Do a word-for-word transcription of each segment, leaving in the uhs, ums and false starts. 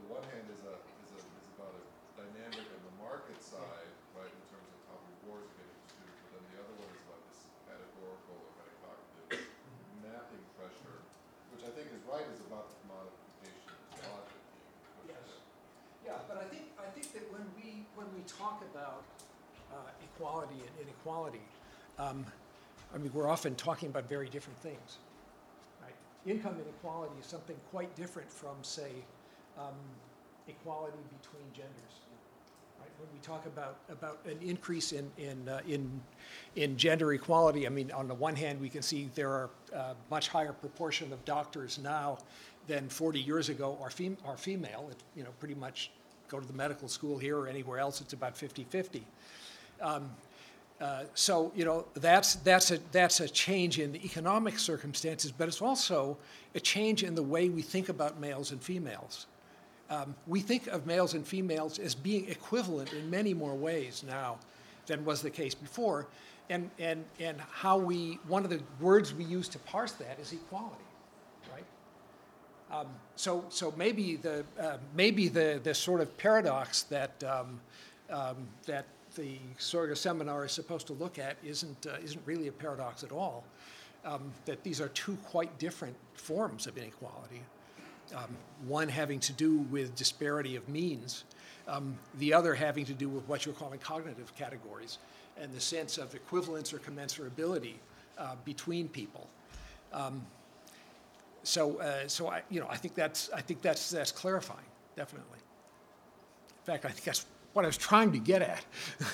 the one hand is a is a is about a dynamic on the market side, right, in terms of how rewards are getting distributed, but then the other one is about this categorical or metacognitive mapping pressure, which I think is right, is about the commodification of logic being pushed Yes. in. Yeah, but I think I think that when we when we talk about uh, equality and inequality, um, I mean we're often talking about very different things. Right? Income inequality is something quite different from, say, um, equality between genders. Right? When we talk about about an increase in in uh, in in gender equality, I mean on the one hand we can see there are a much higher proportion of doctors now than forty years ago are, fem are female. It, you know, pretty much go to the medical school here or anywhere else, it's about fifty fifty. Um, uh, so, you know, that's, that's, a, that's a change in the economic circumstances, but it's also a change in the way we think about males and females. Um, we think of males and females as being equivalent in many more ways now than was the case before. And, and, and how we, one of the words we use to parse that is equality, right? Um, so, so maybe the uh, maybe the the sort of paradox that um, um, that the Sorga seminar is supposed to look at isn't uh, isn't really a paradox at all. Um, that these are two quite different forms of inequality. Um, one having to do with disparity of means, um, the other having to do with what you're calling cognitive categories, and the sense of equivalence or commensurability uh, between people. Um, So, uh, so I, you know, I think that's, I think that's, that's clarifying, definitely. In fact, I think that's what I was trying to get at.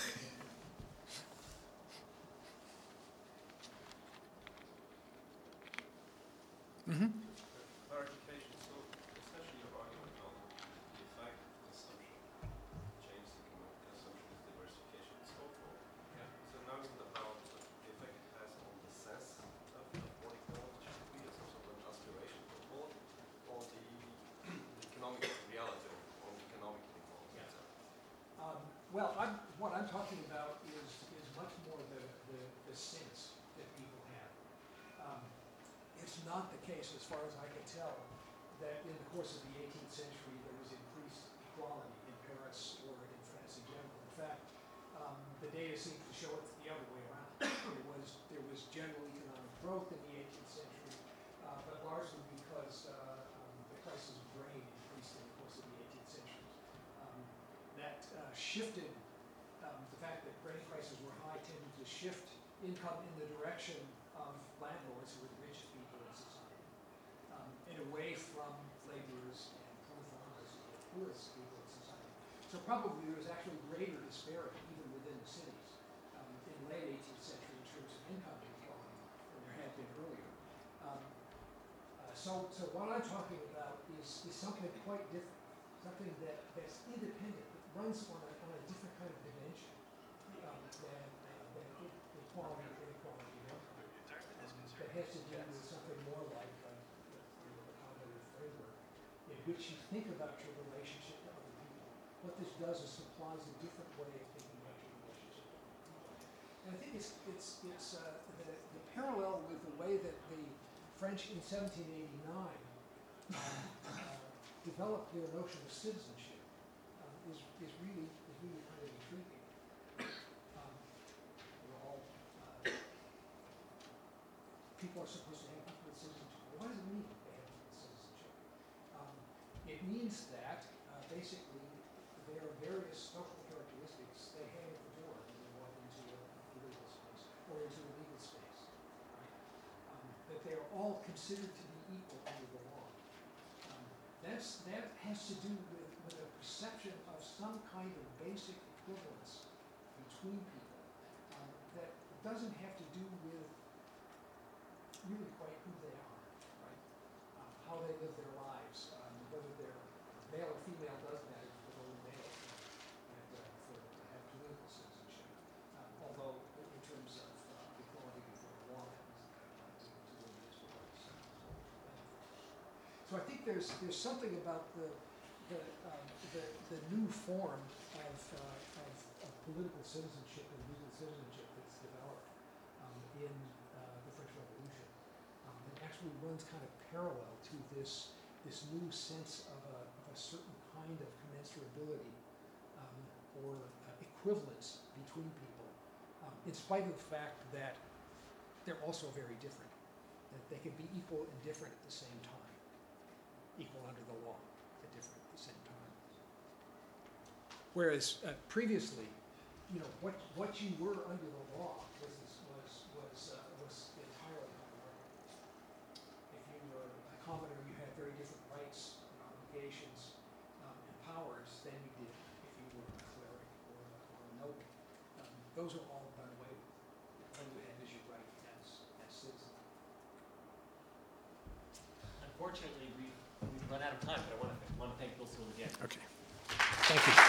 Mm-hmm. Clarification. So, essentially, your argument on the effect of consumption, change in consumption is diversification and so forth. Yeah. So now it's about the effect it has on the sense of, of what equality should be, as some sort of an aspiration for equality, or the, the economic reality of, of economic inequality. Yeah. Um, well, I'm, what I'm talking about is, is much more the, the, the sense that people have. Um, it's not the case, as far as I can tell, that in the course of the eighteenth century there was increased equality in Paris or in France in general. In fact, um, the data seems to show it the other way around. There was, there was general economic growth in the eighteenth century, uh, but largely because uh, um, the prices of grain increased in the course of the eighteenth century. Um, that uh, shifted, um, the fact that grain prices were high tended to shift income in the direction of landlords who were the richest people in society, um, and away from laborers and poor farmers who were the poorest people in society. So probably there was actually greater disparity even within the cities um, in the late eighteenth century in terms of income inequality than there had been earlier. Um, uh, so, so what I'm talking about is, is something quite different, something that, that's independent, that runs on a, on a different kind of dimension um, than, uh, than equality or inequality of income. Um, that has to do with something more like uh, you know, the cognitive framework, in which you think about your relationship to other people. What this does is supplies a different way of thinking about your relationship to other people. And I think it's, it's, it's uh, the, the parallel with the way that the French in seventeen eighty-nine um, uh, developed their notion of citizenship um, is, is, really, is really kind of intriguing. Um, we're all, uh, people are supposed to have equal citizenship. What does it mean that they have equal citizenship? Um, it means that uh, basically there are various social characteristics they hand at the door when they walk into a political space or into a legal space. Right? Um, that they are all considered to be equal under the law. Um, that's, that has to do with, with a perception of some kind of basic equivalence between people um, that doesn't have to do with really quite who they are, right? Um, how they live their lives, um, whether they're male or female does matter for only males and uh, for to have political citizenship. Um, although in terms of uh, equality before the law, that was uh, to, to women as well. So, so I think there's there's something about the the um, the, the new form of, uh, of of political citizenship and legal citizenship that's developed um, in uh, the French Revolution um, that actually runs kind of parallel to this this new sense of a, of a a certain kind of commensurability um, or uh, equivalence between people, um, in spite of the fact that they're also very different, that they can be equal and different at the same time, equal under the law, but different at the same time. Whereas uh, previously, you know, what, what you were under the law was, was, was, uh, was entirely hierarchical. If you were a commoner, you had very different rights and obligations um, and powers than you did if you were a cleric or a, or a noble. Um, those are all done away with. All you have is your right as, as citizen. Unfortunately, we've, we've run out of time, but I want to, want to thank Bill Sewell again. Okay. Thank you.